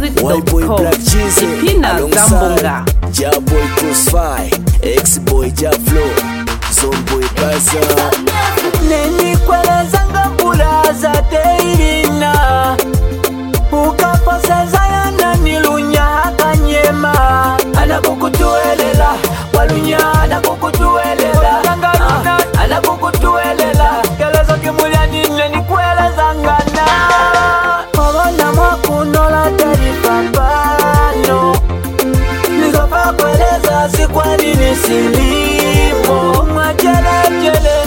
BungaMusic.com. Ipina Zambonga. Jaboy Crossfire, X-Boy Jaflow, Zomboy Baza. Neni kwele zanga bulaza teirina ukapaseza yana nilunya hakanyema anakukutuelela walunya anakukutuelela anakukutuelela kelezo kimulia nine ni kwele zangana Obona mwakunola teripapano nizofa kweleza sikwani nisilimo mwajelejele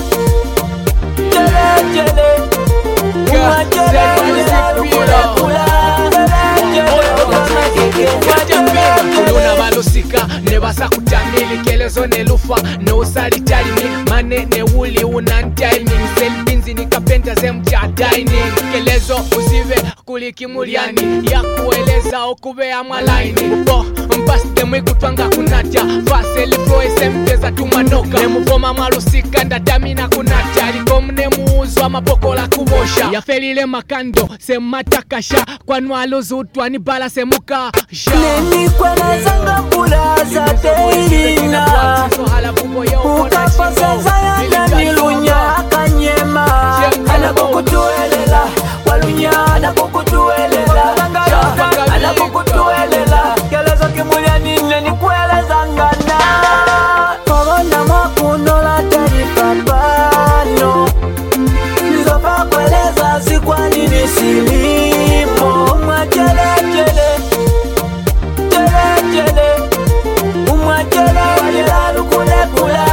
Kuluna balosika nebasa kutamili kelezo nelufa no salitalimi manene uli unantiming selbinzi nikapenta zemcha dining kelezo usive kulikimuliani ya kueleza okubea mwalaini bo mpasite mwikutwanga kunatya faseli flow esempeza tumanoka nemuvoma malosika ndatamina kunatya aliko mnemuuzwa mapokola kubosha yafelile makando sematakasha kwanwalo zutwa ni bala semukasha neni kwele zanga bulaza teirina ukapaseza yana nilunya hakanyema anakukutuelela walunya anakukutuelela anakukutuelela kelezo kimulia nine ni kwele zangana Obona mwakunola teripapano nizofa kweleza sikwani nisilimo mwajelejele umwajele walilalukulekula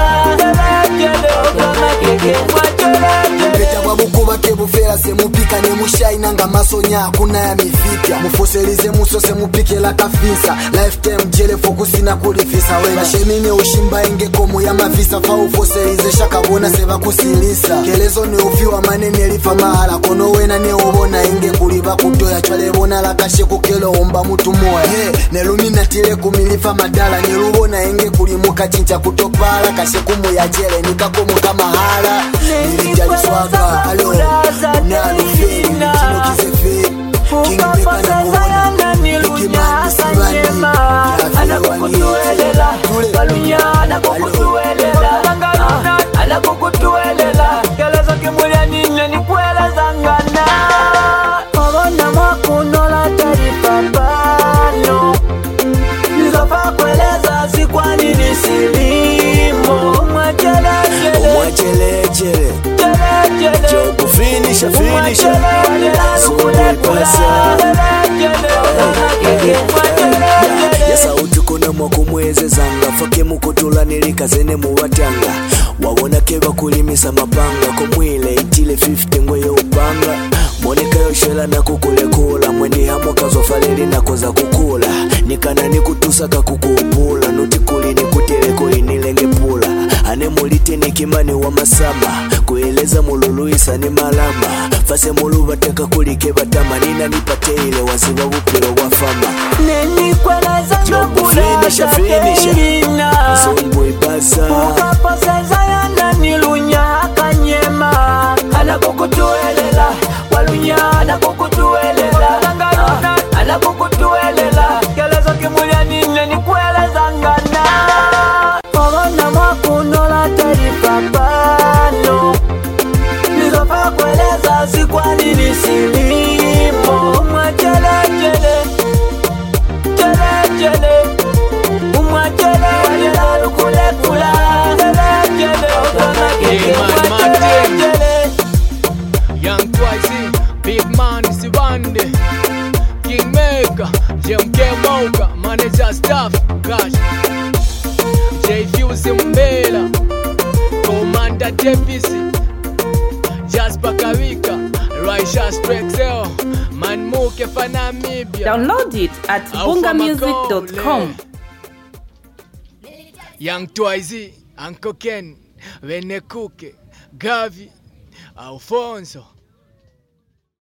Mpeta wabukuba kebufera semupika nemushai nanga masonya hakuna ya mifika mufoselize musose mupike la kafisa lifetime jele fokusi na kulifisa wena shemine ushimba ingekomo ya mafisa fa ufoselize shakabona seba kusilisa kelezo ni ufiwa manene lifa mahala kono wena ne ubona inge kuliba kutoya chwale bona la kashe kukelo omba mutu moya nelumina tile kumilifa madala nilubona inge kulimuka chincha kutopala kashe kumu ya jele nikakomu kama hala nilijaliswaga alo naluferi kino kizefe kingipeka na muona nikimani sibani anakukutuelela walunya anakukutuelela anakukutuelela kelezo kimulia nine ni kwele zangana Obona mwakunola teripapano nizofa kweleza sikwani nisilimo Mwajelejele, Jobu finisha Zomboy Baza. Yasa utukuna mwakumweze zanga fake mukutula nilikazene muwatanga wawona keba kulimisa mapanga kumwile itile 50 ngweyo upanga moneka yoshela na kukulekula mwendi hamo kazofaleli na koza kukula nikana nikutusaka kukupula nutikuli nikuteleko inilenge pula ane mulite nikimani wa masama kueleza mululuisa ni malama fase muluba teka kulike batama nina nipate ile waziba upiro wa fama neni kwele zanga bulaza teirina Zomboy Baza. ukapaseza yana nilunya hakanyema anakukutuelela walunya anakukutuelela anakukutuelela kelezo kimulia nine ni kwele zangana Obona mwakunola teripapano nizofa kweleza sikwani nisilimo mwajelejele umwajele walilalukulekula Young Twice, Big Man Sibande, Kingmaker, JMK Moka, Manager Staff, Gosh, J Fuse Mbela, Commander Davis, Jasper Kawika, Raisha Strexel, Manmuke Fanamibia. Download it at BungaMusic.com. Young Twice, Uncle Ken, Venekuke, Gavi, Alfonso.